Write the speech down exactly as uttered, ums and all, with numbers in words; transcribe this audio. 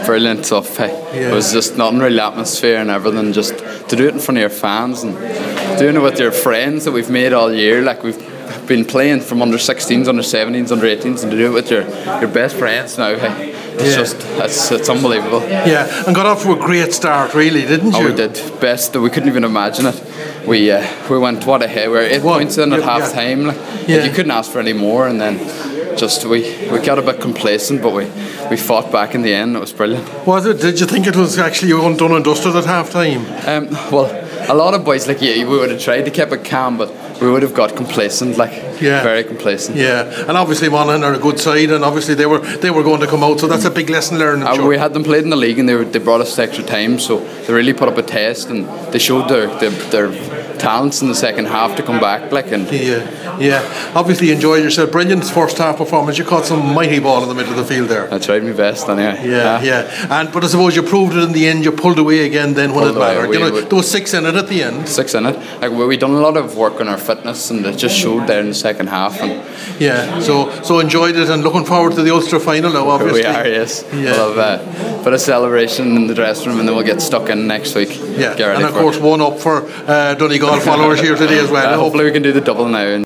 brilliant stuff. Hey. Yeah. It was just an unreal atmosphere and everything. Just to do it in front of your fans and doing it with your friends that we've made all year. Like we've been playing from under sixteens, under seventeens, under eighteens, and to do it with your, your best friends now. Hey. It's yeah. just it's, it's unbelievable. Yeah, and got off to a great start, really, didn't you? Oh, we did. Best. We couldn't even imagine it. We uh, we went what ahead. We were eight what? points in at yeah, half time. Like, yeah. like you couldn't ask for any more, and then just we, we got a bit complacent, but we, we fought back in the end. It was brilliant. Was it? Did you think it was actually done and dusted at half time? Um, well, a lot of boys like you, we would have tried to keep it calm, but we would have got complacent, like yeah. very complacent. Yeah, and obviously Monaghan are a good side, and obviously they were they were going to come out, so that's a big lesson learned. Uh, sure. We had them played in the league, and they were, they brought us extra time, so they really put up a test, and they showed their their, their talents in the second half to come back. Like and yeah, yeah. Obviously enjoyed yourself. Brilliant first half performance. You caught some mighty ball in the middle of the field there. I tried my best anyway. Yeah, uh, yeah. And but I suppose you proved it in the end. You pulled away again then when it mattered. We, you know, we, there was six in it at the end. Six in it. Like we, we done a lot of work on our fitness, and it just showed there in the second half. And yeah, so so enjoyed it, and looking forward to the Ulster final now. Obviously, we are. Yes. Yeah. We'll have a bit of celebration in the dressing room, and then we'll get stuck in next week. Yeah, and of course, one up for uh, Donegal followers here today as well. Uh, hopefully, we can do the double now.